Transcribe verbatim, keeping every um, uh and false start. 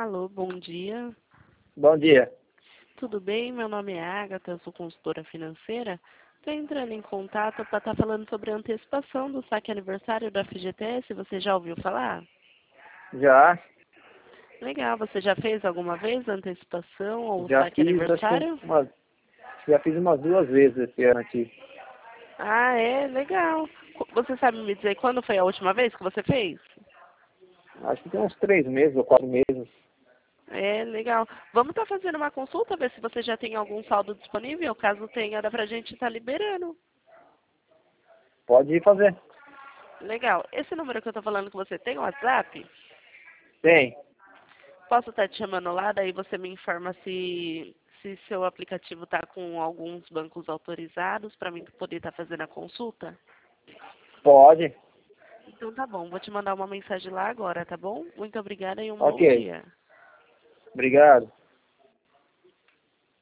Alô, bom dia. Bom dia. Tudo bem? Meu nome é Agatha, eu sou consultora financeira. Estou entrando em contato para estar falando sobre a antecipação do saque aniversário da F G T S. Você já ouviu falar? Já, Legal. Você já fez alguma vez a antecipação ou o já saque fiz, acho que aniversário? umas, já fiz umas duas vezes esse ano aqui. Ah, é? Legal. Você sabe me dizer quando foi a última vez que você fez? Acho que tem uns três meses ou quatro meses. É, legal. Vamos estar fazendo uma consulta, ver se você já tem algum saldo disponível. Caso tenha, dá pra gente estar liberando. Pode ir fazer. Legal. Esse número que eu tô falando que você tem, o WhatsApp? Tem. Posso estar te chamando lá, daí você me informa se, se seu aplicativo está com alguns bancos autorizados para mim poder estar fazendo a consulta? Pode. Então tá bom, vou te mandar uma mensagem lá agora, tá bom? Muito obrigada e um bom Ok. dia. Obrigado.